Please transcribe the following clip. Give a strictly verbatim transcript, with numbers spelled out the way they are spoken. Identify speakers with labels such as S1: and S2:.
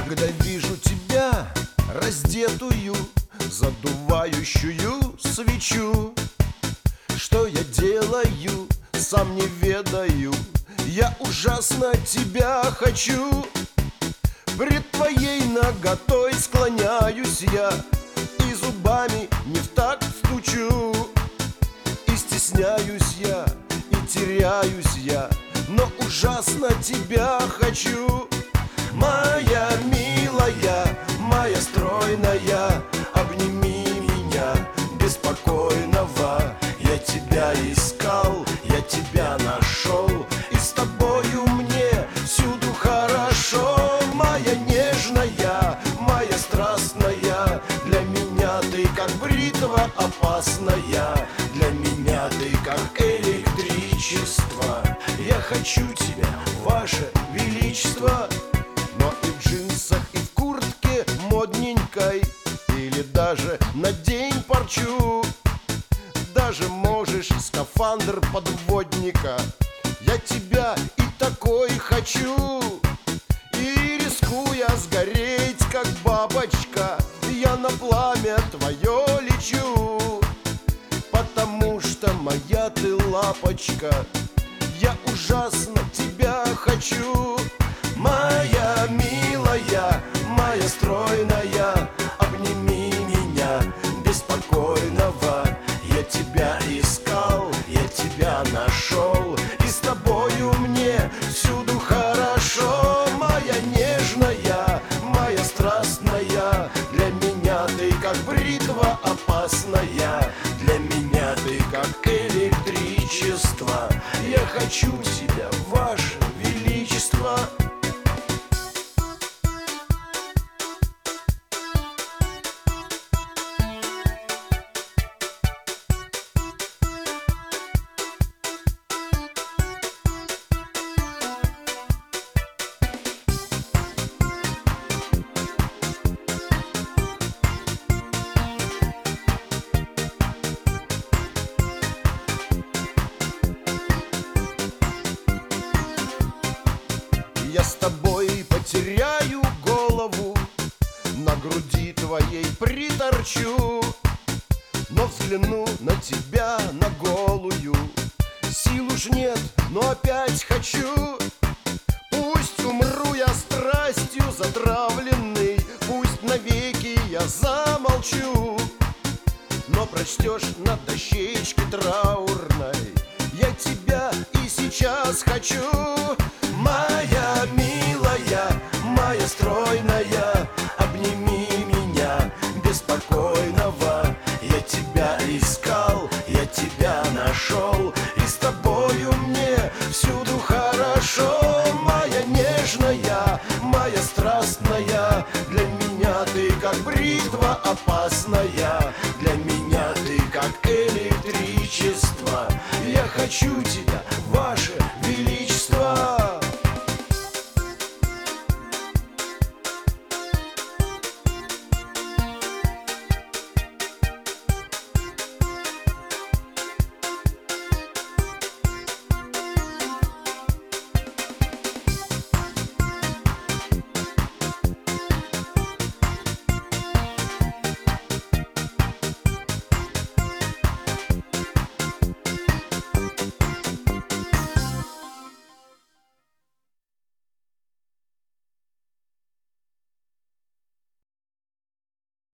S1: Когда вижу тебя раздетую, задувающую свечу, что я делаю, сам не ведаю. Я ужасно тебя хочу. Пред твоей наготой склоняюсь я, и зубами не в такт стучу. И стесняюсь я, и теряюсь я, но ужасно тебя хочу. Моя милая, моя стройная, обними меня, беспокойного. Я тебя искал, я тебя нашел, и с тобою мне всюду хорошо. Моя нежная, моя страстная, для меня ты как бритва опасная, для меня ты как электричество. Я хочу тебя, ваше величество. Но и в джинсах, и в куртке модненькой, или даже надень парчу. Даже можешь скафандр подводника. Я тебя и такой хочу. И рискуя сгореть, как бабочка, я на пламя твое лечу. Потому что моя ты лапочка, я ужасно тебя хочу. Моя милая, моя стройная, обними меня, беспокойного. Я тебя искал, я тебя нашел, и с тобою мне всюду хорошо. Моя нежная, моя страстная, для меня ты как бритва опасная, для меня ты как электричество. Я хочу тебя, ваше величество. Я с тобой потеряю голову, на груди твоей приторчу. Но взгляну на тебя, на голую, сил уж нет, но опять хочу. Пусть умру я страстью затравленный, пусть навеки я замолчу. Но прочтешь на дощечке траурной: я тебя и сейчас хочу. Моя милая, моя стройная, обними меня, беспокойного. Я тебя искал, я тебя нашел, и с тобою мне всюду хорошо. Моя нежная, моя страстная, для меня ты как бритва опасная, для меня ты как электричество. Я хочу тебя, ваше